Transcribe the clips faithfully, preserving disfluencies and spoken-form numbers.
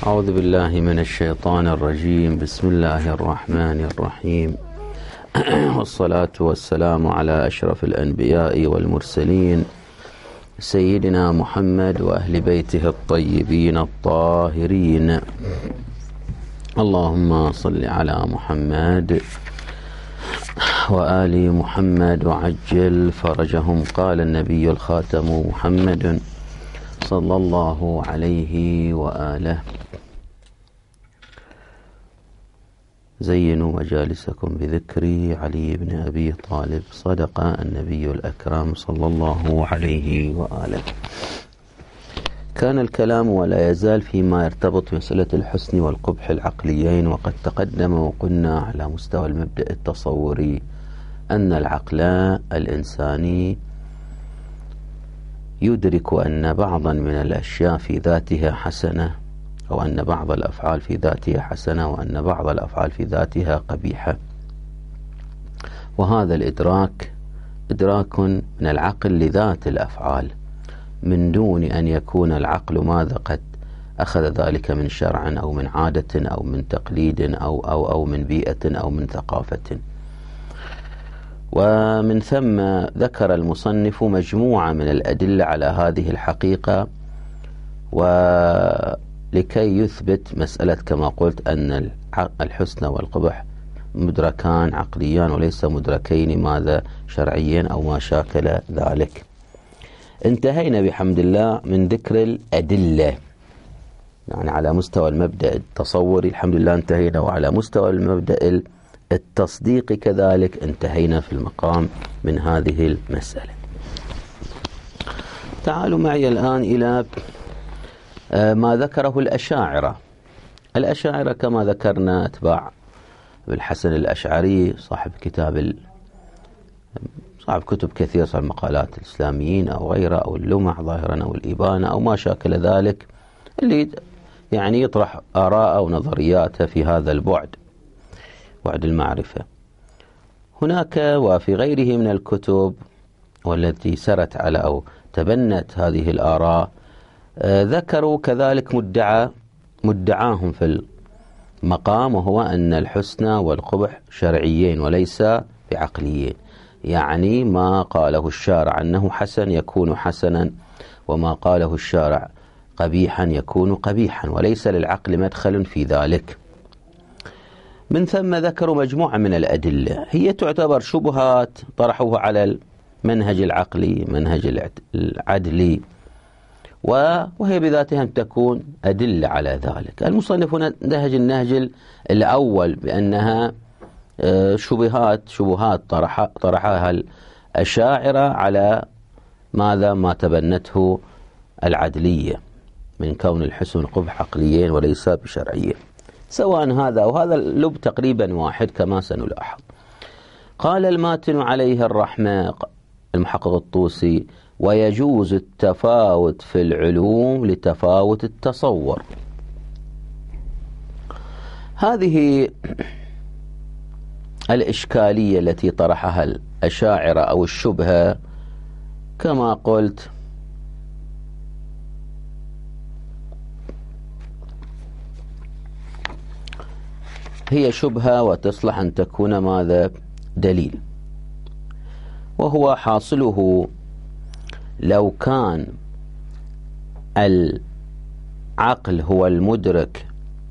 أعوذ بالله من الشيطان الرجيم. بسم الله الرحمن الرحيم، والصلاة والسلام على أشرف الأنبياء والمرسلين سيدنا محمد وأهل بيته الطيبين الطاهرين. اللهم صل على محمد وآل محمد وعجل فرجهم. قال النبي الخاتم محمد صلى الله عليه وآله: زينوا مجالسكم بذكر علي بن أبي طالب. صدق النبي الأكرم صلى الله عليه وآله. كان الكلام ولا يزال فيما يرتبط بمسألة الحسن والقبح العقليين، وقد تقدم وقلنا على مستوى المبدأ التصوري أن العقل الإنساني يدرك أن بعضا من الأشياء في ذاتها حسنة، أو أن بعض الأفعال في ذاتها حسنة، وأن بعض الأفعال في ذاتها قبيحة. وهذا الإدراك إدراك من العقل لذات الأفعال، من دون أن يكون العقل ماذا قد أخذ ذلك من شرع أو من عادة أو من تقليد أو, أو, أو من بيئة أو من ثقافة. ومن ثم ذكر المصنف مجموعة من الأدلة على هذه الحقيقة، ولكي يثبت مسألة كما قلت أن الحسن والقبح مدركان عقليان وليس مدركين ماذا شرعيا أو ما شاكل ذلك. انتهينا بحمد الله من ذكر الأدلة، يعني على مستوى المبدأ التصوري الحمد لله انتهينا، وعلى مستوى المبدأ التصديق كذلك انتهينا في المقام من هذه المسألة. تعالوا معي الآن إلى ما ذكره الأشاعرة. الأشاعرة كما ذكرنا أتباع بالحسن الأشعري، صاحب كتاب صاحب كتب كثير، صاحب مقالات الإسلاميين أو غيره، أو اللمع ظاهرا أو الإبانة أو ما شاكل ذلك، اللي يعني يطرح آراء ونظرياته في هذا البعد، بعد المعرفة. هناك وفي غيره من الكتب والتي سرت على أو تبنت هذه الآراء ذكروا كذلك مدعى مدعاهم في المقام، وهو أن الحسن والقبح شرعيين وليس بعقليين. يعني ما قاله الشارع أنه حسن يكون حسنا، وما قاله الشارع قبيحا يكون قبيحا، وليس للعقل مدخل في ذلك. من ثم ذكروا مجموعة من الأدلة هي تعتبر شبهات طرحوها على المنهج العقلي، منهج العدلي، وهي بذاتها تكون أدلة على ذلك. المصنف هنا نهج النهج الأول بأنها شبهات شبهات طرح طرحها الأشاعرة على ماذا ما تبنته العدلية من كون الحسن والقبح عقليين وليس بشرعيين، سواء هذا وهذا اللب تقريبا واحد كما سنلاحظ. قال الماتن عليه الرحمة المحقق الطوسي: ويجوز التفاوت في العلوم لتفاوت التصور. هذه الإشكالية التي طرحها الأشاعرة أو الشبهة كما قلت هي شبهة وتصلح أن تكون ماذا دليل، وهو حاصله لو كان العقل هو المدرك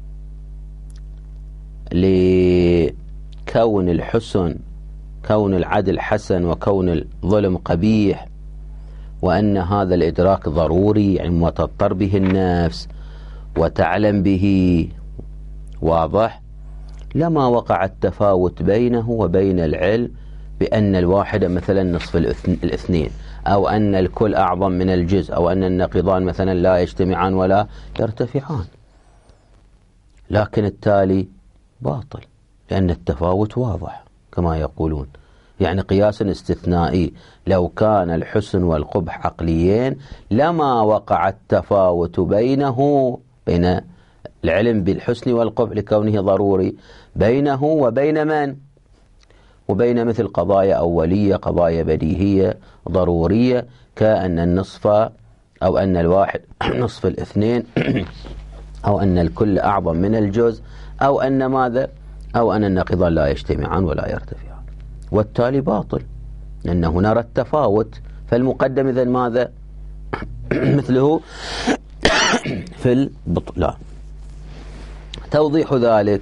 لكون الحسن كون العدل حسن وكون الظلم قبيح، وأن هذا الإدراك ضروري يعني وتضطر به النفس وتعلم به واضح، لما وقع التفاوت بينه وبين العلم بأن الواحد مثلا نصف الاثنين، أو أن الكل أعظم من الجزء، أو أن النقيضان مثلا لا يجتمعان ولا يرتفعان. لكن التالي باطل، لأن التفاوت واضح كما يقولون، يعني قياس استثنائي. لو كان الحسن والقبح عقليين لما وقع التفاوت بينه بين العلم بالحسن والقبح لكونه ضروري بينه وبين من؟ وبين مثل قضايا أولية، قضايا بديهية ضرورية، كأن النصف أو أن الواحد نصف الاثنين أو أن الكل أعظم من الجزء، أو أن ماذا، أو أن النقيضان لا يجتمعان ولا يرتفعان، والتالي باطل لأنه نرى التفاوت. فالمقدم إذن ماذا مثله في البطلان. توضيح ذلك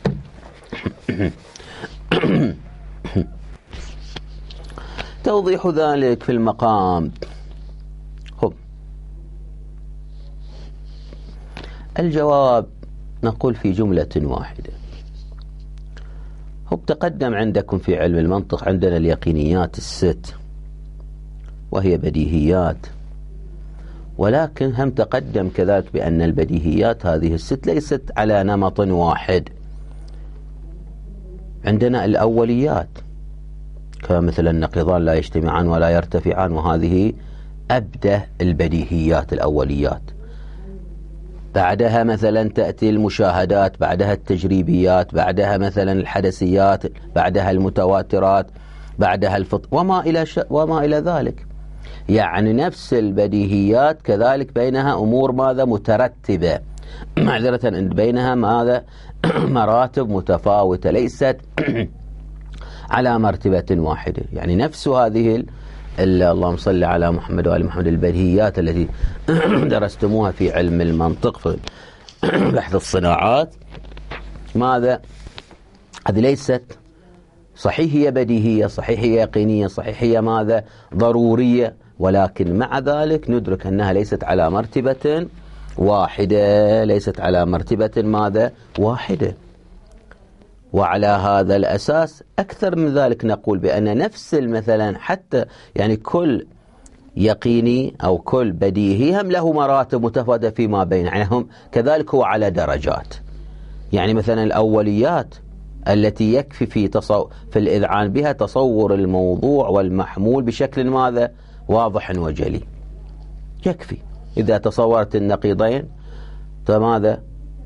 توضيح ذلك في المقام. هم الجواب نقول في جملة واحدة. هو تقدم عندكم في علم المنطق عندنا اليقينيات الست وهي بديهيات، ولكن هم تقدم كذلك بأن البديهيات هذه الست ليست على نمط واحد. عندنا الأوليات كمثل النقيضان لا يجتمعان ولا يرتفعان، وهذه أبدأ البديهيات الأوليات. بعدها مثلا تأتي المشاهدات، بعدها التجريبيات، بعدها مثلا الحدثيات، بعدها المتواترات، بعدها الفط وما إلى ش... وما إلى ذلك. يعني نفس البديهيات كذلك بينها أمور ماذا مترتبة، معذرة بينها ماذا مراتب متفاوتة ليست على مرتبة واحدة. يعني نفس هذه ال... اللهم صل على محمد وآل محمد البديهيات التي درستموها في علم المنطق في بحث الصناعات، ماذا هذه ليست صحيح هي بديهية، صحيح هي يقينية، صحيح هي ماذا ضرورية، ولكن مع ذلك ندرك أنها ليست على مرتبة واحدة، ليست على مرتبة ماذا واحدة. وعلى هذا الأساس أكثر من ذلك نقول بأن نفس مثلا حتى يعني كل يقيني أو كل بديهي هم له مراتب متفاوتة فيما بينهم، كذلك هو على درجات. يعني مثلا الأوليات التي يكفي في تصو... في الإذعان بها تصور الموضوع والمحمول بشكل ماذا واضح وجلي، يكفي. إذا تصورت النقيضين فماذا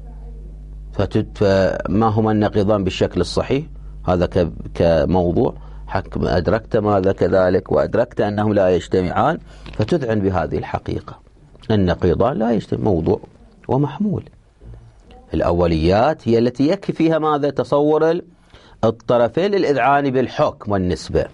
فما هما النقيضان بالشكل الصحيح، هذا ك... كموضوع حكم أدركت ماذا كذلك، وأدركت أنهم لا يجتمعان، فتذعن بهذه الحقيقة النقيضان لا يجتمع موضوع ومحمول. الأوليات هي التي يكفي فيها ماذا تصور الطرفين للإذعان بالحكم والنسبة.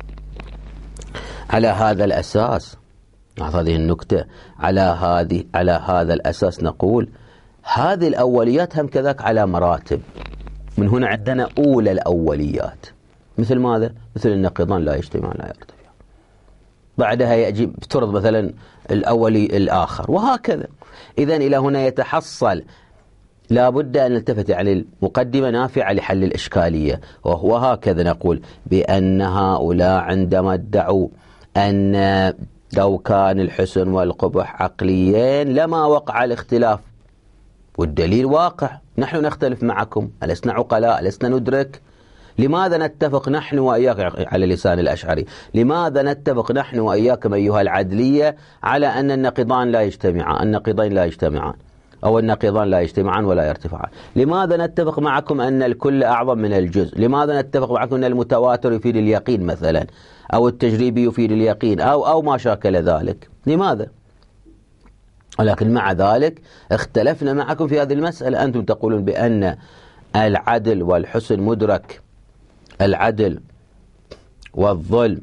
على هذا الأساس هذه النكتة على هذه على هذا الأساس نقول هذه الأوليات هم كذلك على مراتب. من هنا عندنا أولى الأوليات مثل ماذا؟ مثل النقيضان لا يجتمعان لا يرتفع، بعدها يجي بترض مثلا الأولي الآخر، وهكذا. إذن إلى هنا يتحصل لا بد أن نلتفت على المقدمة نافعة لحل الإشكالية. وهو هكذا نقول بأن هؤلاء عندما ادعوا أن لو كان الحسن والقبح عقليين لما وقع الاختلاف، والدليل واقع، نحن نختلف معكم، ألسنا عقلاء، ألسنا ندرك. لماذا نتفق نحن وإياك على لسان الأشعري، لماذا نتفق نحن وإياكم أيها العدلية على أن النقيضان لا يجتمعان، النقيضين لا يجتمعان، أو النقيضان لا يجتمعان ولا يرتفعان؟ لماذا نتفق معكم أن الكل أعظم من الجزء؟ لماذا نتفق معكم أن المتواتر يفيد اليقين مثلا، أو التجريبي يفيد اليقين، أو أو ما شاكل ذلك؟ لماذا؟ ولكن مع ذلك اختلفنا معكم في هذه المسألة. أنتم تقولون بأن العدل والحسن مدرك، العدل والظلم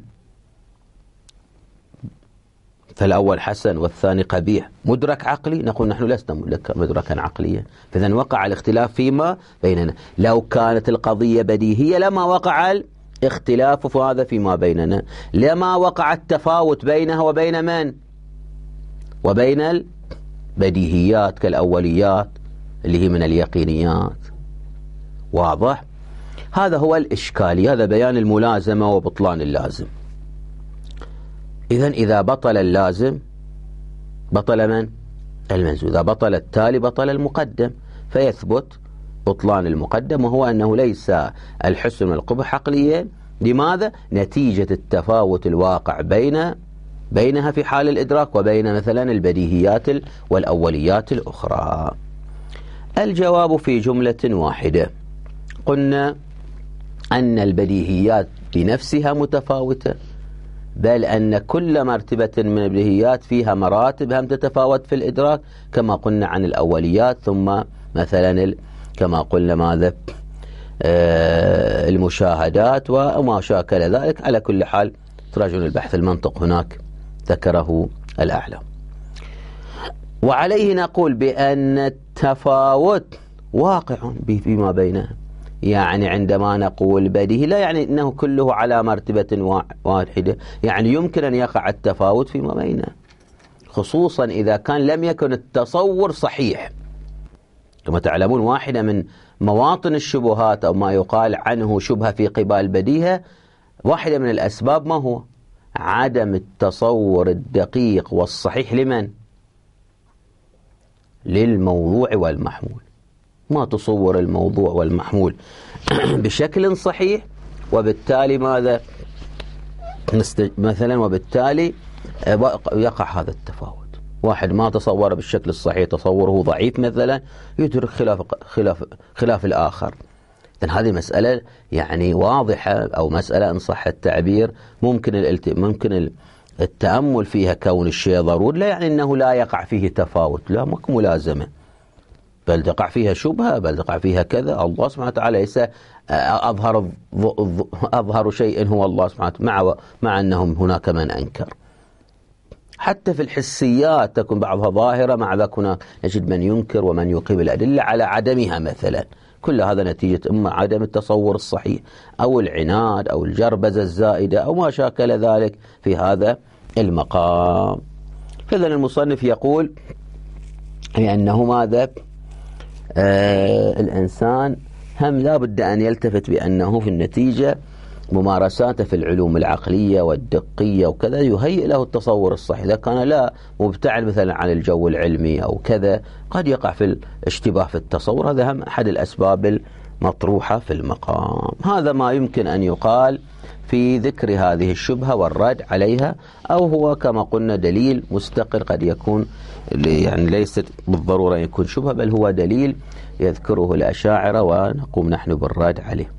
فالأول حسن والثاني قبيح مدرك عقلي، نقول نحن لسنا مدركا عقليا. فإذا وقع الاختلاف فيما بيننا. لو كانت القضية بديهية لما وقع الاختلاف في هذا فيما بيننا، لما وقع التفاوت بينها وبين من؟ وبين البديهيات كالأوليات اللي هي من اليقينيات. واضح؟ هذا هو الإشكالي، هذا بيان الملازمة وبطلان اللازم. إذن إذا بطل اللازم بطل من؟ المنزول. إذا بطل التالي بطل المقدم، فيثبت بطلان المقدم، وهو أنه ليس الحسن والقبح عقليين. لماذا؟ نتيجة التفاوت الواقع بين بينها في حال الإدراك وبين مثلا البديهيات والأوليات الأخرى. الجواب في جملة واحدة. قلنا أن البديهيات بنفسها متفاوتة، بل أن كل مرتبة من البديهيات فيها مراتب هم تتفاوت في الإدراك كما قلنا عن الأوليات، ثم مثلا كما قلنا ماذا آه المشاهدات وما شاكل ذلك. على كل حال تراجعون البحث المنطق هناك ذكره الأعلى. وعليه نقول بأن التفاوت واقع فيما بينهم. يعني عندما نقول بديهي لا يعني أنه كله على مرتبة واحدة، يعني يمكن أن يقع التفاوت فيما بينه، خصوصا إذا كان لم يكن التصور صحيح. كما تعلمون واحدة من مواطن الشبهات أو ما يقال عنه شبهة في قبال البديهة، واحدة من الأسباب ما هو؟ عدم التصور الدقيق والصحيح لمن؟ للموضوع والمحمول. ما تصور الموضوع والمحمول بشكل صحيح، وبالتالي ماذا مثلا وبالتالي يقع هذا التفاوت. واحد ما تصور بالشكل الصحيح، تصوره ضعيف مثلا، يدرك خلاف خلاف خلاف الآخر. إذن هذه مسألة يعني واضحة، أو مسألة إن صح التعبير ممكن الالت... ممكن التأمل فيها. كون الشيء ضروري لا يعني أنه لا يقع فيه تفاوت، لا، ماكو ملازمة، بل تقع فيها شبهة، بل تقع فيها كذا. الله سبحانه وتعالى ليس أظهر أظهر شيء هو الله سبحانه وتعالى، مع مع أنهم هناك من أنكر. حتى في الحسيات تكون بعضها ظاهرة، مع ذلك هناك نجد من ينكر ومن يقيم الأدلة على عدمها مثلا. كل هذا نتيجة إما عدم التصور الصحيح أو العناد أو الجربزة الزائدة أو ما شاكل ذلك في هذا المقام. فإذا المصنف يقول لأنه ماذا آه الإنسان هم لا بد أن يلتفت بأنه في النتيجة ممارساته في العلوم العقلية والدقية وكذا يهيئ له التصور الصحيح. إذا كان لا مبتعد مثلا عن الجو العلمي أو كذا قد يقع في الاشتباه في التصور. هذا هم أحد الأسباب المطروحة في المقام. هذا ما يمكن أن يقال في ذكر هذه الشبهة والرد عليها، أو هو كما قلنا دليل مستقر قد يكون، يعني ليست بالضرورة أن يكون شبهة، بل هو دليل يذكره الأشاعرة ونقوم نحن بالرد عليه.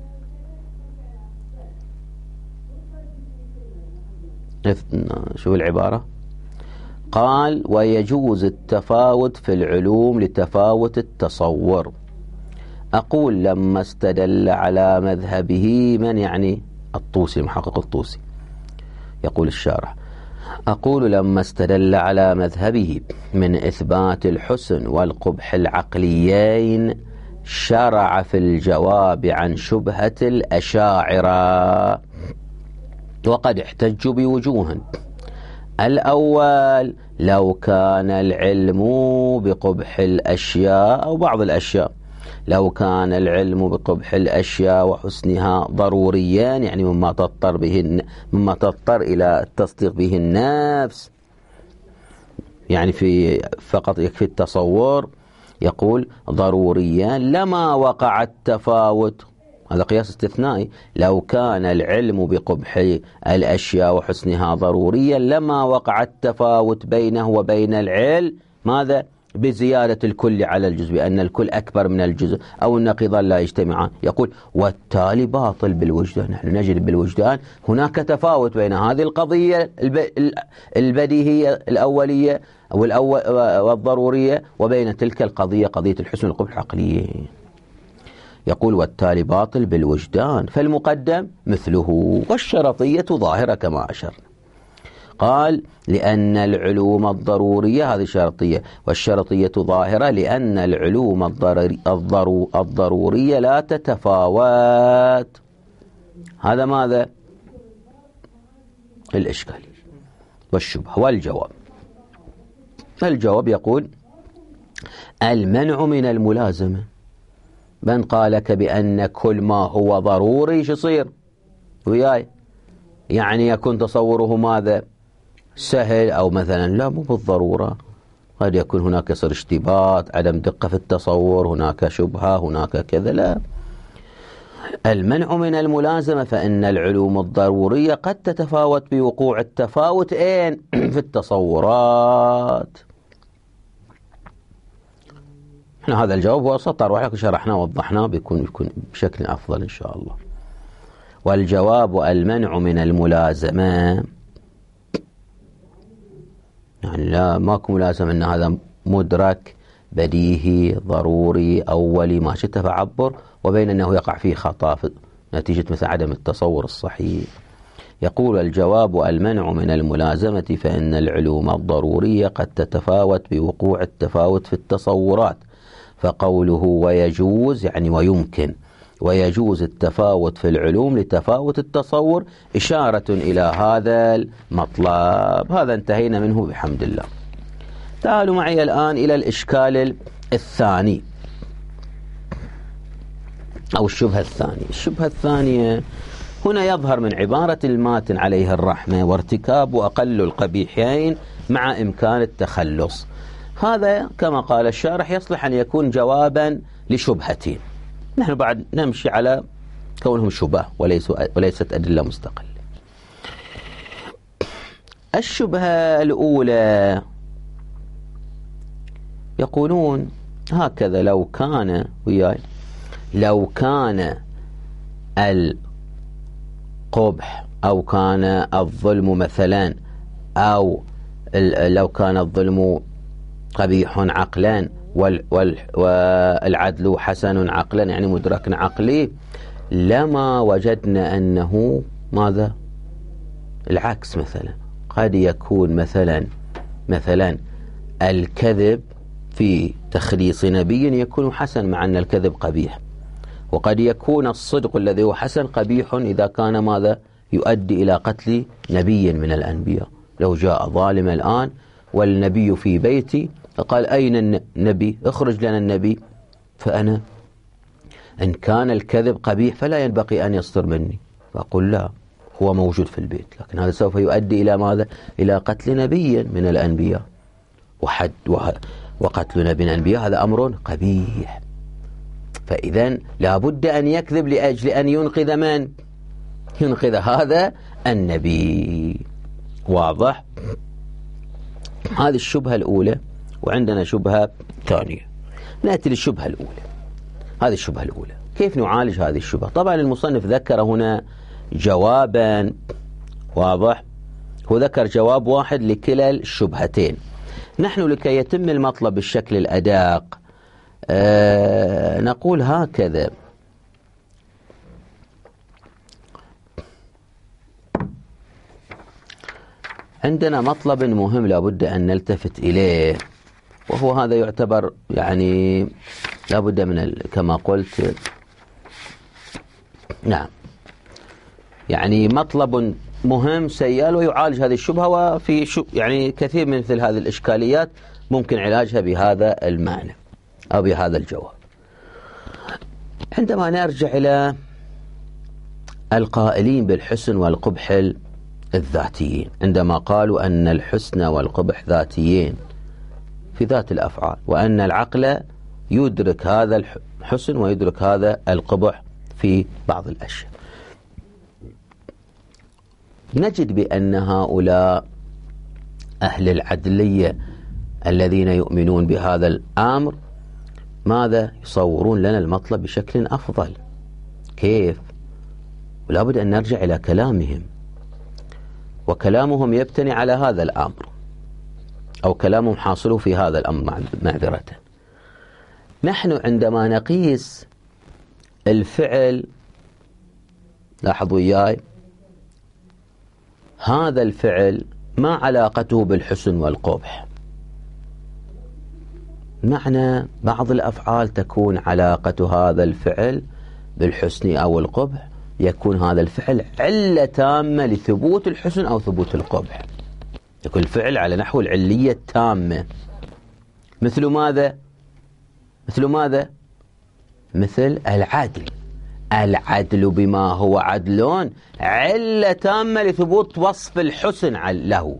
شوف العبارة، قال ويجوز التفاوت في العلوم لتفاوت التصور. أقول لما استدل على مذهبه من؟ يعني الطوسي، محقق الطوسي. يقول الشارح أقول لما استدل على مذهبه من إثبات الحسن والقبح العقليين شرع في الجواب عن شبهة الأشاعرة، وقد احتجوا بوجوه. الأول لو كان العلم بقبح الأشياء أو بعض الأشياء، لو كان العلم بقبح الأشياء وحسنها ضروريان، يعني مما تضطر به مما تضطر إلى التصديق به النفس، يعني في فقط يكفي التصور، يقول ضروريان لما وقع التفاوت. هذا قياس استثنائي. لو كان العلم بقبح الأشياء وحسنها ضروريا لما وقع التفاوت بينه وبين العلم ماذا؟ بزيادة الكل على الجزء، بأن الكل أكبر من الجزء أو النقيضان لا يجتمعان. يقول والتالي باطل بالوجدان. نحن نجد بالوجدان هناك تفاوت بين هذه القضية البديهية الأولية أو الأول والضرورية وبين تلك القضية قضية الحسن والقبح العقلية. يقول والتالي باطل بالوجدان، فالمقدم مثله والشرطية ظاهرة كما أشرنا. قال لأن العلوم الضرورية، هذه شرطية، والشرطية ظاهرة لأن العلوم الضروري الضرو الضرورية لا تتفاوت. هذا ماذا؟ الإشكال والشبهة. والجواب، الجواب يقول المنع من الملازمة. من قالك بأن كل ما هو ضروري شو يصير وياي؟ يعني يكون تصوره ماذا؟ سهل، أو مثلا لا مو بالضرورة، قد يكون هناك يصير اشتباط، عدم دقة في التصور، هناك شبهة، هناك كذا. لا، المنع من الملازمة فإن العلوم الضرورية قد تتفاوت بوقوع التفاوت أين؟ في التصورات. احنا هذا الجواب هو سطر، ولكن شرحناه ووضحناه بيكون بيكون بشكل أفضل إن شاء الله. والجواب المنع من الملازمة، يعني لا ماكو ملازمة أن هذا مدرك بديهي ضروري أولي ما شئت فعبر، وبين أنه يقع فيه خطأ نتيجة مثل عدم التصور الصحيح. يقول الجواب المنع من الملازمة فإن العلوم الضرورية قد تتفاوت بوقوع التفاوت في التصورات، فقوله ويجوز يعني ويمكن، ويجوز التفاوت في العلوم لتفاوت التصور إشارة إلى هذا المطلب. هذا انتهينا منه بحمد الله. تعالوا معي الآن إلى الإشكال الثاني أو الشبهة الثانية. الشبهة الثانية هنا يظهر من عبارة الماتن عليه الرحمة وارتكاب أقل القبيحين مع إمكان التخلص. هذا كما قال الشارح يصلح أن يكون جوابا لشبهتين، نحن بعد نمشي على كونهم شبه وليست أدلة مستقلة. الشبهة الأولى يقولون هكذا: لو كان وياي لو كان القبح أو كان الظلم مثلا، أو لو كان الظلم قبيح عقلا والعدل حسن عقلا يعني مدرك عقلي، لما وجدنا أنه ماذا العكس. مثلا قد يكون مثلا مثلا الكذب في تخليص نبي يكون حسن مع أن الكذب قبيح، وقد يكون الصدق الذي هو حسن قبيح إذا كان ماذا يؤدي إلى قتل نبي من الأنبياء. لو جاء ظالم الآن والنبي في بيتي فقال أين النبي؟ اخرج لنا النبي، فأنا إن كان الكذب قبيح فلا ينبغي أن يصدر مني، فأقول لا هو موجود في البيت، لكن هذا سوف يؤدي إلى ماذا؟ إلى قتل نبي من الأنبياء، وحد وقتل نبي من الأنبياء هذا أمر قبيح. فإذن لابد أن يكذب لأجل أن ينقذ من؟ ينقذ هذا النبي. واضح؟ هذه الشبهة الأولى. وعندنا شبهة ثانية. نأتي للشبهة الأولى. هذه الشبهة الأولى كيف نعالج هذه الشبهة؟ طبعا المصنف ذكر هنا جوابا. واضح؟ هو ذكر جواب واحد لكلا الشبهتين. نحن لكي يتم المطلب بالشكل الأدق آه نقول هكذا: عندنا مطلب مهم لابد أن نلتفت إليه، وهو هذا يعتبر يعني لابد من ال... كما قلت نعم يعني مطلب مهم سيال ويعالج هذه الشبهة، وفي شو يعني كثير من مثل هذه الإشكاليات ممكن علاجها بهذا المعنى أو بهذا الجواب. عندما نرجع إلى القائلين بالحسن والقبح الذاتيين، عندما قالوا أن الحسن والقبح ذاتيين في ذات الأفعال، وأن العقل يدرك هذا الحسن ويدرك هذا القبح في بعض الأشياء، نجد بأن هؤلاء أهل العدلية الذين يؤمنون بهذا الأمر ماذا يصورون لنا المطلب بشكل أفضل. كيف؟ ولا بد أن نرجع إلى كلامهم، وكلامهم يبتني على هذا الأمر، أو كلامهم حاصله في هذا الأمر معذرة. نحن عندما نقيس الفعل، لاحظوا إياي، هذا الفعل ما علاقته بالحسن والقبح. معنى بعض الأفعال تكون علاقة هذا الفعل بالحسن أو القبح، يكون هذا الفعل علة تامة لثبوت الحسن أو ثبوت القبح، يكون الفعل على نحو العلية التامة. مثل ماذا؟ مثل ماذا؟ مثل العدل. العدل بما هو عدل علة تامة لثبوت وصف الحسن له.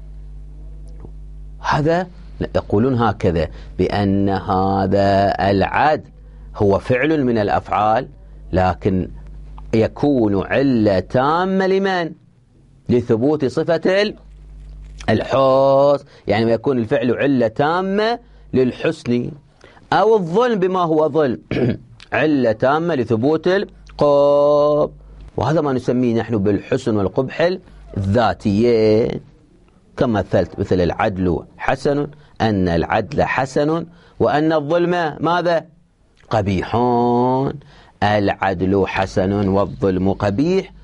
هذا يقولون هكذا، بأن هذا العدل هو فعل من الأفعال، لكن يكون علة تامة لمن؟ لثبوت صفة الحسن، يعني يكون الفعل علة تامة للحسن. أو الظلم بما هو ظلم علة تامة لثبوت القبح. وهذا ما نسميه نحن بالحسن والقبح الذاتيين، كما مثلت مثل العدل حسن، أن العدل حسن، وأن الظلم ماذا؟ قبيحون. العدل حسن والظلم قبيح،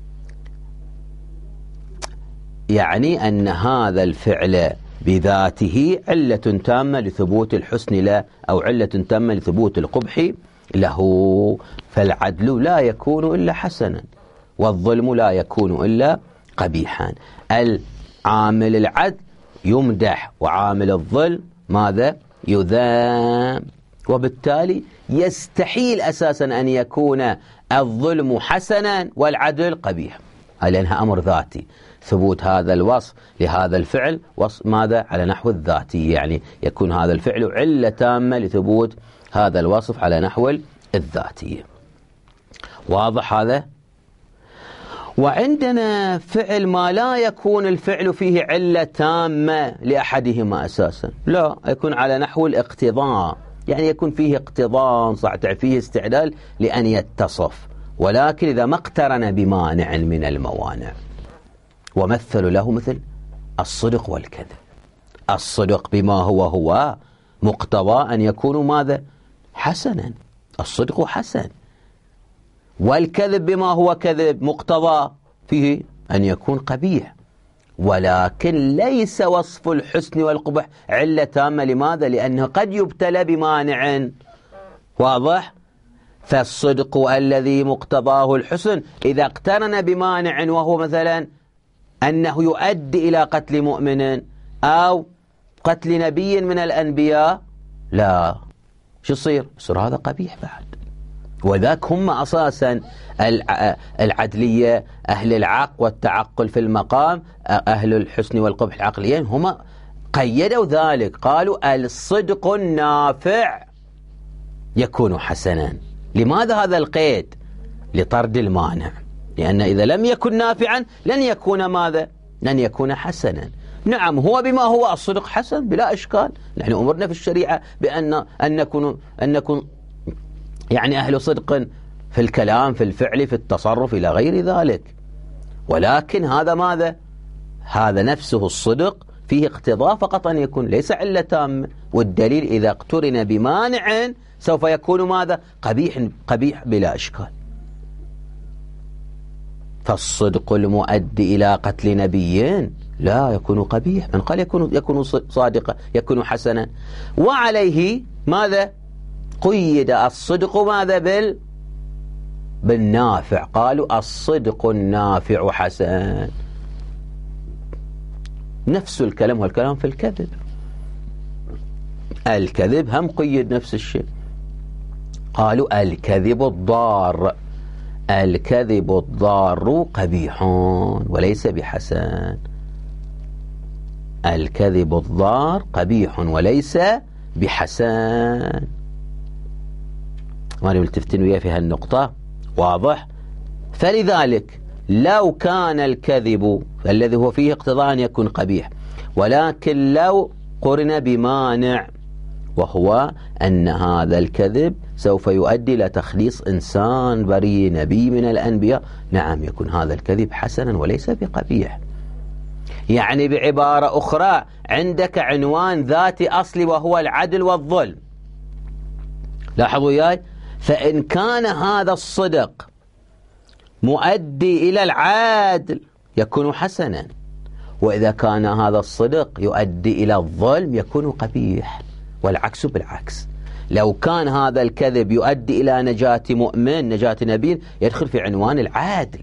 يعني أن هذا الفعل بذاته علة تامة لثبوت الحسن له، أو علة تامة لثبوت القبح له. فالعدل لا يكون إلا حسنا، والظلم لا يكون إلا قبيحا. العامل العدل يمدح، وعامل الظلم ماذا؟ يذام. وبالتالي يستحيل أساسا أن يكون الظلم حسنا والعدل قبيح، لأنها أمر ذاتي. ثبوت هذا الوصف لهذا الفعل وصف ماذا؟ على نحو الذاتي، يعني يكون هذا الفعل علة تامة لثبوت هذا الوصف على نحو الذاتي. واضح هذا؟ وعندنا فعل ما لا يكون الفعل فيه علة تامة لأحدهما أساسا، لا، يكون على نحو الاقتضاء، يعني يكون فيه اقتضاء صح، فيه استعدال لأن يتصف، ولكن إذا ما اقترن بمانع من الموانع. ومثل له مثل الصدق والكذب. الصدق بما هو هو مقتضى أن يكون ماذا؟ حسنا، الصدق حسن. والكذب بما هو كذب مقتضى فيه أن يكون قبيح، ولكن ليس وصف الحسن والقبح علة تامة. لماذا؟ لأنه قد يبتلى بمانع. واضح؟ فالصدق الذي مقتضاه الحسن إذا اقترن بمانع، وهو مثلا أنه يؤدي إلى قتل مؤمن أو قتل نبي من الأنبياء، لا، شو يصير؟ يصير هذا قبيح بعد. وذاك هم أساسا العدلية، أهل العقل والتعقل في المقام، أهل الحسن والقبح العقليين، هم قيدوا ذلك، قالوا الصدق النافع يكون حسنا. لماذا هذا القيد؟ لطرد المانع، لأن إذا لم يكن نافعا لن يكون ماذا؟ لن يكون حسنا. نعم، هو بما هو الصدق حسن بلا إشكال، نحن أمرنا في الشريعة بأن أن نكون أن نكون يعني أهل صدق في الكلام، في الفعل، في التصرف، إلى غير ذلك. ولكن هذا ماذا؟ هذا نفسه الصدق فيه اقتضاء فقط أن يكون، ليس علة تامة. والدليل إذا اقترن بمانع سوف يكون ماذا؟ قبيح قبيح بلا إشكال. فالصدق المؤدي إلى قتل نبي لا يكون قبيح، من قال يكون يكون صادقا، يكون حسنا. وعليه ماذا؟ قيد الصدق ماذا؟ بال بالنافع، قالوا الصدق النافع حسن. نفس الكلام، والكلام في الكذب. الكذب هم قيد نفس الشيء، قالوا الكذب الضار، الكذب الضار قبيح وليس بحسن. الكذب الضار قبيح وليس بحسن. ما ملتفتين وياه في هالنقطة؟ واضح؟ فلذلك لو كان الكذب الذي هو فيه اقتضاء أن يكون قبيح، ولكن لو قرن بمانع، وهو أن هذا الكذب سوف يؤدي إلى تخليص إنسان بريء نبي من الأنبياء، نعم يكون هذا الكذب حسنا وليس بقبيح. يعني بعبارة أخرى، عندك عنوان ذاتي أصلي وهو العدل والظلم، لاحظوا ياي، فإن كان هذا الصدق مؤدي إلى العدل يكون حسنا، وإذا كان هذا الصدق يؤدي إلى الظلم يكون قبيح، والعكس بالعكس. لو كان هذا الكذب يؤدي إلى نجاة مؤمن، نجاة نبي، يدخل في عنوان العادل،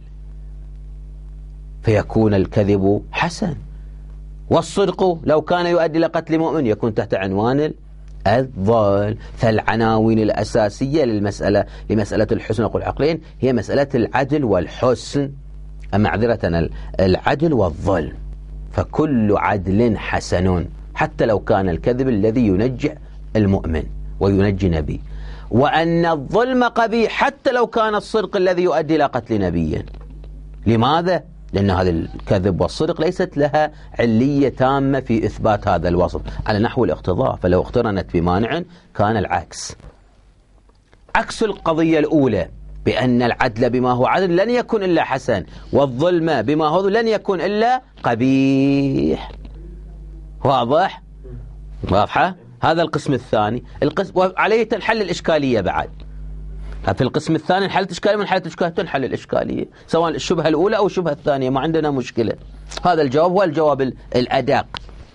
فيكون الكذب حسن. والصدق لو كان يؤدي إلى قتل مؤمن يكون تحت عنوان الظلم. فالعناوين الأساسية للمسألة لمسألة الحسن والعقلين هي مسألة العدل والحسن، معذرة العدل والظلم. فكل عدل حسن حتى لو كان الكذب الذي ينجع المؤمن وينجي نبي، وأن الظلم قبيح حتى لو كان الصدق الذي يؤدي إلى قتل نبي. لماذا؟ لأن هذا الكذب والصدق ليست لها علية تامة في إثبات هذا الوصف على نحو الاقتضاء، فلو اقترنت بمانع كان العكس. عكس القضية الأولى بأن العدل بما هو عدل لن يكون إلا حسن، والظلم بما هو لن يكون إلا قبيح. واضح؟ واضحة؟ هذا القسم الثاني. القسم وعليه تنحل الإشكالية بعد. في القسم الثاني انحلت إشكالية، من حلت الإشكالية تنحل الإشكالية، سواء الشبهة الأولى أو الشبهة الثانية، ما عندنا مشكلة. هذا الجواب هو الجواب الأدق.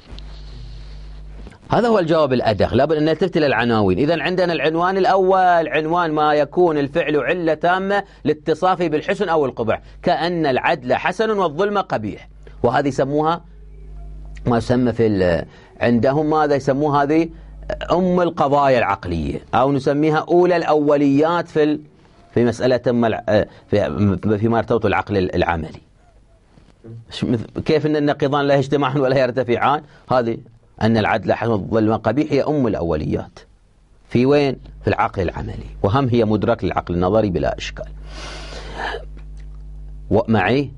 هذا هو الجواب الأدق. لابد أن نلتفت إلى العناوين. إذن عندنا العنوان الأول، عنوان ما يكون الفعل علة تامة لاتصافه بالحسن أو القبح، كأن العدل حسن والظلم قبيح. وهذه يسموها ما يسمى في عندهم ماذا يسموها هذه أم القضايا العقلية، أو نسميها أولى الأوليات في في مسألة في فيما يرتبط العقل العملي. كيف أن النقيضان لا يجتمعان ولا يرتفعان؟ هذه أن العدل حسن والظلم قبيح هي أم الأوليات. في وين؟ في العقل العملي، وهم هي مدرك للعقل النظري بلا إشكال. ومعي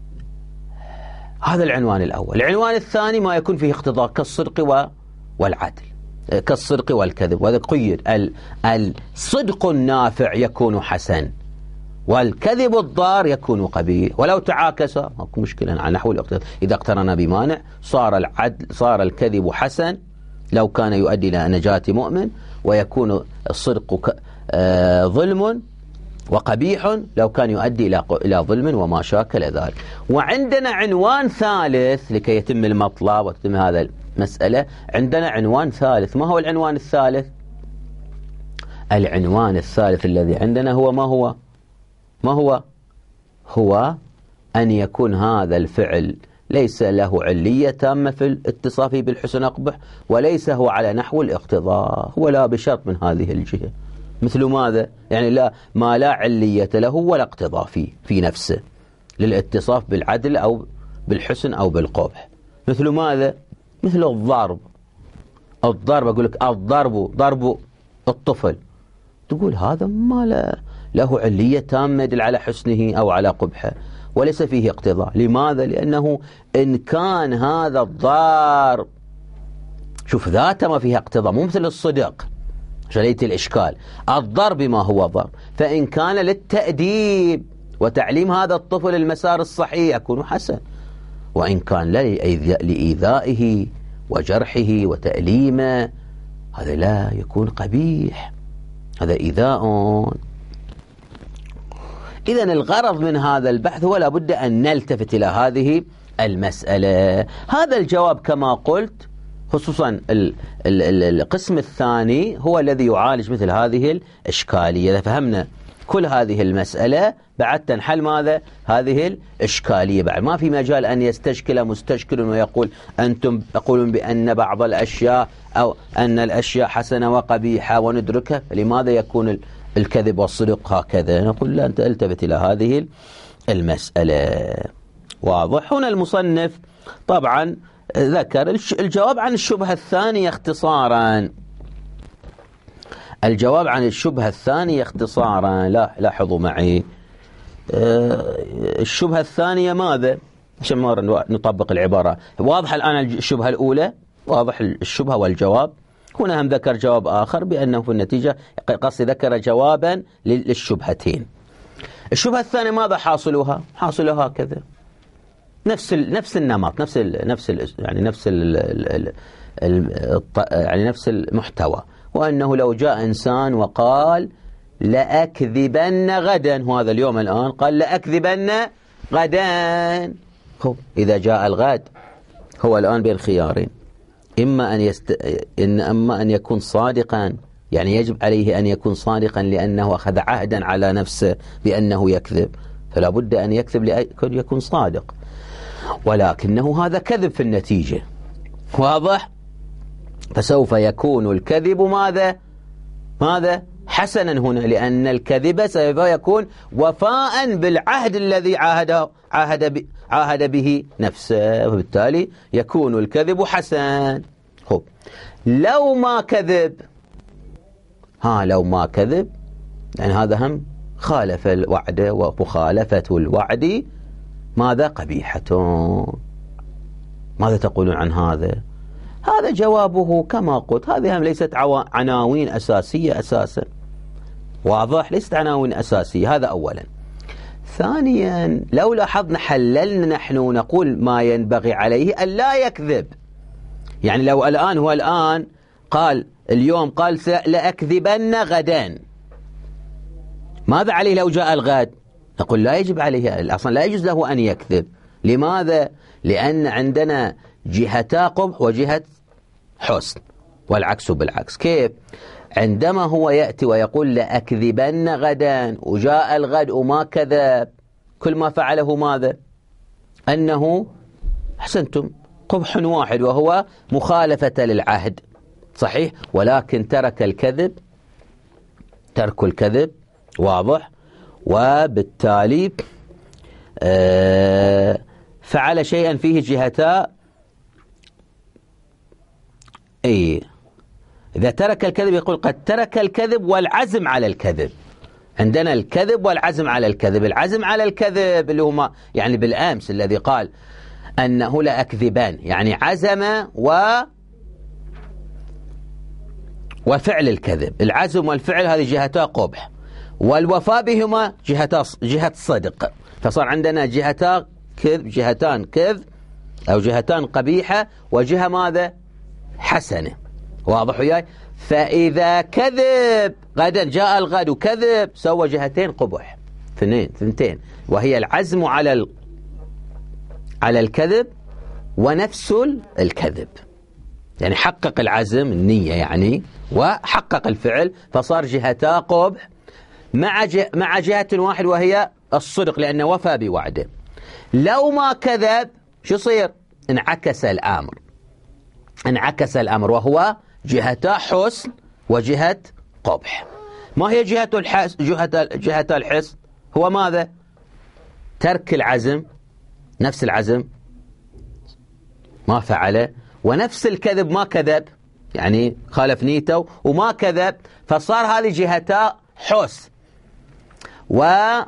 هذا العنوان الأول. العنوان الثاني ما يكون فيه اقتضاء كالصدق والعدل، كالصدق والكذب. وهذا قيد، الصدق النافع يكون حسن والكذب الضار يكون قبيح. ولو تعاكس ماكو مشكلة على نحو الاقتضاء. إذا اقترن بمانع صار العدل صار الكذب حسن لو كان يؤدي إلى نجاة مؤمن، ويكون الصدق ظلم وقبيح لو كان يؤدي إلى إلى ظلم وما شاكل ذلك. وعندنا عنوان ثالث لكي يتم المطلب وتتم هذا المسألة. عندنا عنوان ثالث. ما هو العنوان الثالث؟ العنوان الثالث الذي عندنا هو ما هو؟ ما هو؟ هو أن يكون هذا الفعل ليس له علية تامة في الاتصاف بالحسن أقبح، وليس هو على نحو الاقتضاء، ولا بشرط من هذه الجهة. مثل ماذا؟ يعني لا ما لا علية له ولا اقتضاء فيه في نفسه للاتصاف بالعدل أو بالحسن أو بالقبح. مثل ماذا؟ مثل الضرب. الضرب أقول لك الضرب ضرب الطفل، تقول هذا ما لا له علية تامة يدل على حسنه أو على قبحه، وليس فيه اقتضاء. لماذا؟ لأنه إن كان هذا الضرب شوف ذاته ما فيها اقتضاء، مو مثل الصدق شليت الإشكال. الضرب ما هو ضرب، فإن كان للتأديب وتعليم هذا الطفل المسار الصحيح يكون حسن، وإن كان لإيذائه وجرحه وتأليمه هذا لا يكون قبيح، هذا إيذاء. إذن الغرض من هذا البحث هو لابد أن نلتفت إلى هذه المسألة. هذا الجواب كما قلت خصوصا القسم الثاني هو الذي يعالج مثل هذه الإشكالية. إذا فهمنا كل هذه المسألة بعد تنحل ماذا؟ هذه الإشكالية. بعد ما في مجال أن يستشكل مستشكل ويقول أنتم تقولون بأن بعض الأشياء أو أن الأشياء حسنة وقبيحة وندركها، لماذا يكون الكذب والصدق هكذا؟ نقول لا، أنت التفت إلى هذه المسألة. واضح؟ هنا المصنف طبعا ذكر الجواب عن الشبهة الثانية اختصارا. الجواب عن الشبهة الثانية اختصارا. لا لاحظوا معي الشبهة الثانية ماذا؟ عشان مرة نطبق العبارة. واضح الآن الشبهة الأولى، واضح الشبهة والجواب. هنا هم ذكر جواب آخر بأنه في النتيجة قصد ذكر جوابا للشبهتين. الشبهة الثانية ماذا حاصلها؟ حاصلها هكذا، نفس ال نفس النمط، نفس ال نفس ال يعني نفس ال ال ال يعني نفس المحتوى. وأنه لو جاء إنسان وقال لأكذبن غدا، وهذا اليوم الآن قال لأكذبن غدا، هو إذا جاء الغد هو الآن بين خيارين، إما أن يست... إن أما أن يكون صادقا، يعني يجب عليه أن يكون صادقا لأنه أخذ عهدا على نفسه بأنه يكذب، فلا بد أن يكذب لأن يكون صادق، ولكنه هذا كذب في النتيجة. واضح؟ فسوف يكون الكذب ماذا؟ ماذا؟ حسنا هنا، لأن الكذب سوف يكون وفاء بالعهد الذي عاهده عاهد ب... عاهد به نفسه، وبالتالي يكون الكذب حسن. خب لو ما كذب، ها لو ما كذب يعني هذا هم خالف الوعد، ومخالفة الوعد ماذا؟ قبيحة. ماذا تقولون عن هذا؟ هذا جوابه كما قلت، هذه هم ليست عناوين أساسية أساسا، واضح؟ ليست عناوين أساسية. هذا أولا. ثانيا، لو لاحظنا حللنا نحن نقول ما ينبغي عليه أن لا يكذب. يعني لو الآن هو الآن قال اليوم قال لأكذبن غدا، ماذا عليه لو جاء الغد؟ نقول لا يجب عليه، أصلا لا يجوز له أن يكذب. لماذا؟ لأن عندنا جهتا قبح وجهة حسن، والعكس بالعكس. كيف؟ عندما هو يأتي ويقول لأكذبن غدا وجاء الغد وما كذب، كل ما فعله ماذا؟ أنه أحسنتم قبح واحد وهو مخالفة للعهد، صحيح؟ ولكن ترك الكذب، ترك الكذب واضح، وبالتالي آه فعل شيئا فيه جهتا. اي إذا ترك الكذب يقول قد ترك الكذب والعزم على الكذب. عندنا الكذب والعزم على الكذب. العزم على الكذب اللي هو يعني بالأمس الذي قال أنه لا أكذبان، يعني عزم و وفعل الكذب. العزم والفعل هذه جهتا قبح، والوفاء بهما جهتا جهة صدق. فصار عندنا جهتا كذب، جهتان كذب أو جهتان قبيحة وجهة ماذا؟ حسنة. واضح وياي؟ فإذا كذب غدا، جاء الغد وكذب، سوى جهتين قبح، اثنين ثنتين، وهي العزم على ال... على الكذب ونفس الكذب. يعني حقق العزم النية يعني وحقق الفعل، فصار جهتا قبح مع ج... مع جهة واحد وهي الصدق، لأنه وفى بوعده. لو ما كذب شو يصير؟ انعكس الأمر، انعكس الأمر وهو جهتا حسن وجهة قبح. ما هي جهة الحس؟ جهة جهة الحسن هو ماذا؟ ترك العزم، نفس العزم ما فعله، ونفس الكذب ما كذب، يعني خالف نيته وما كذب، فصار هذه جهتا حسن. ونعم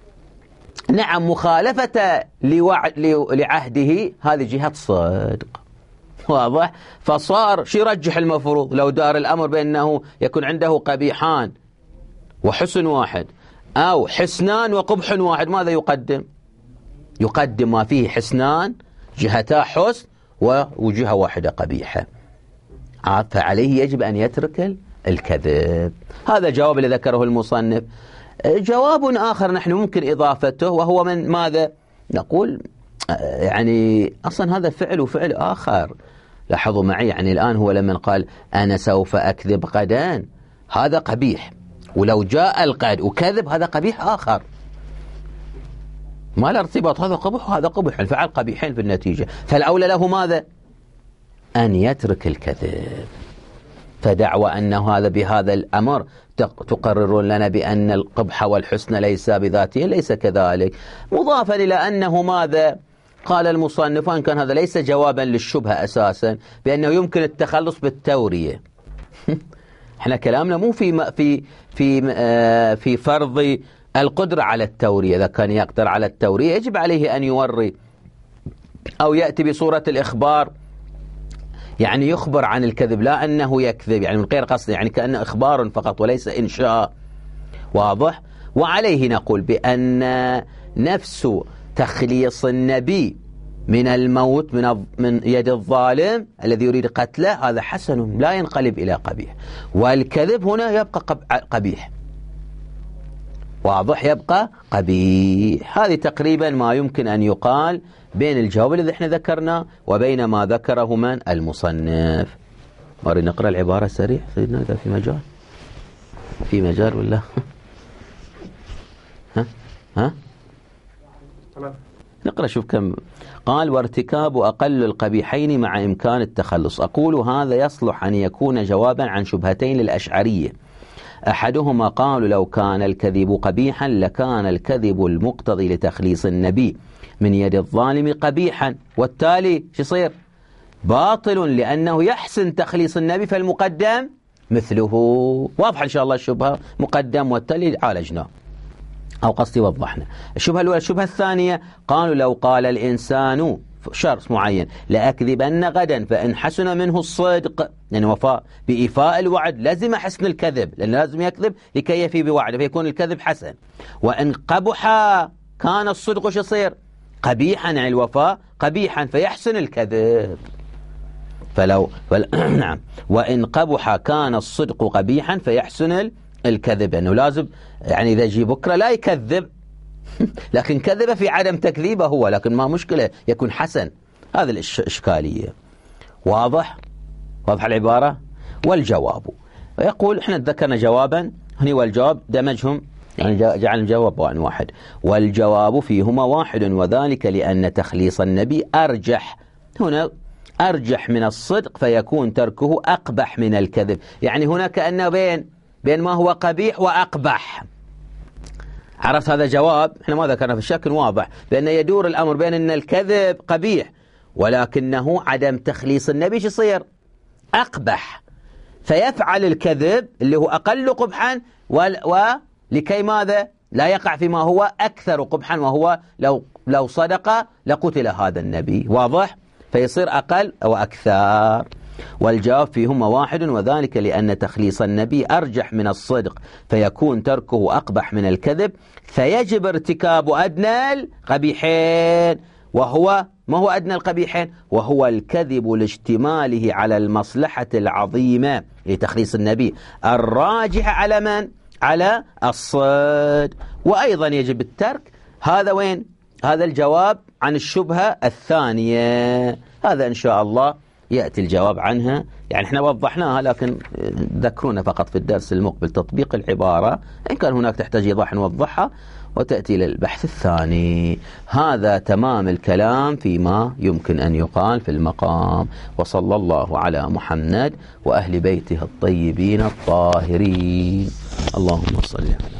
مخالفة لعهده هذه جهة صدق. واضح؟ فصار شو يرجح المفروض لو دار الأمر بأنه يكون عنده قبيحان وحسن واحد أو حسنان وقبح واحد، ماذا يقدم؟ يقدم ما فيه حسنان جهتا حسن وجهة واحدة قبيحة. فعليه يجب أن يترك الكذب. هذا جواب اللي ذكره المصنف. جواب آخر نحن ممكن إضافته، وهو من ماذا؟ نقول يعني أصلا هذا فعل وفعل آخر. لاحظوا معي، يعني الآن هو لما قال أنا سوف أكذب غدا، هذا قبيح، ولو جاء الغد وكذب هذا قبيح آخر، ما له ارتباط. هذا قبح وهذا قبح، الفعل قبيحين في النتيجة. فالأولى له ماذا؟ أن يترك الكذب. فدعوى أنه هذا بهذا الأمر تقررون لنا بأن القبح والحسن ليس بذاته، ليس كذلك. مضافا إلى أنه ماذا؟ قال المصنف وإن كان هذا ليس جوابا للشبهة أساسا، بأنه يمكن التخلص بالتورية. احنا كلامنا مو في في في آه في فرض القدرة على التورية. إذا كان يقدر على التورية يجب عليه أن يوري أو يأتي بصورة الإخبار، يعني يخبر عن الكذب، لا أنه يكذب يعني من غير قصد، يعني كأنه إخبار فقط وليس إنشاء. واضح؟ وعليه نقول بأن نفس تخليص النبي من الموت من من يد الظالم الذي يريد قتله هذا حسن لا ينقلب إلى قبيح، والكذب هنا يبقى قبيح. واضح؟ يبقى قبيح. هذه تقريبا ما يمكن أن يقال بين الجواب الذي احنا ذكرناه وبين ما ذكره من المصنف. ماري نقرأ العبارة سريع سيدنا إذا في مجال، في مجال ولا ها ها نقرأ شوف كم. قال وارتكاب أقل القبيحين مع إمكان التخلص. أقول هذا يصلح أن يكون جوابا عن شبهتين للأشعرية. أحدهما قالوا لو كان الكذب قبيحا لكان الكذب المقتضي لتخليص النبي من يد الظالم قبيحا، والتالي شو يصير؟ باطل، لأنه يحسن تخليص النبي فالمقدم مثله. واضح إن شاء الله الشبهة؟ مقدم والتالي عالجناه أو قصدي وضحنا. الشبهة الأولى. الشبهة الثانية قالوا لو قال الإنسان شرط معين: لأكذبن غدا فإن حسن منه الصدق، يعني وفاء بإيفاء الوعد، لازم حسن الكذب، لأنه لازم يكذب لكي يفي بوعده فيكون الكذب حسن. وإن قبح كان الصدق شو يصير؟ قبيحا، يعني الوفاء قبيحا فيحسن الكذب. فلو فل... نعم، وإن قبح كان الصدق قبيحا فيحسن الكذب، يعني لازم، يعني إذا جي بكرة لا يكذب لكن كذب في عدم تكذيبه هو، لكن ما مشكلة يكون حسن. هذه الإشكالية. واضح؟ واضح العبارة؟ والجواب، ويقول احنا ذكرنا جوابا هني والجواب دمجهم، يعني جعل الجواب وان واحد. والجواب فيهما واحد، وذلك لأن تخليص النبي أرجح، هنا أرجح من الصدق فيكون تركه أقبح من الكذب. يعني هنا كأنه بين بين ما هو قبيح وأقبح. عرفت هذا جواب؟ احنا ما ذكرنا في الشكل واضح بأن يدور الأمر بين أن الكذب قبيح ولكنه عدم تخليص النبي شو يصير؟ أقبح، فيفعل الكذب اللي هو أقل قبحا ولكي ماذا؟ لا يقع فيما هو أكثر قبحا، وهو لو لو صدق لقتل هذا النبي. واضح؟ فيصير أقل أو أكثر. والجواب فيهما واحد، وذلك لأن تخليص النبي أرجح من الصدق فيكون تركه أقبح من الكذب، فيجب ارتكاب أدنى القبيحين. وهو ما هو أدنى القبيحين؟ وهو الكذب لاشتماله على المصلحة العظيمة لتخليص النبي الراجح على من؟ على الصدق. وأيضا يجب الترك. هذا وين؟ هذا الجواب عن الشبهة الثانية. هذا إن شاء الله يأتي الجواب عنها، يعني احنا وضحناها لكن ذكرونا فقط في الدرس المقبل تطبيق العبارة، إن كان هناك تحتاج إيضاح نوضحها وتأتي للبحث الثاني. هذا تمام الكلام فيما يمكن أن يقال في المقام. وصلى الله على محمد وأهل بيته الطيبين الطاهرين. اللهم صل على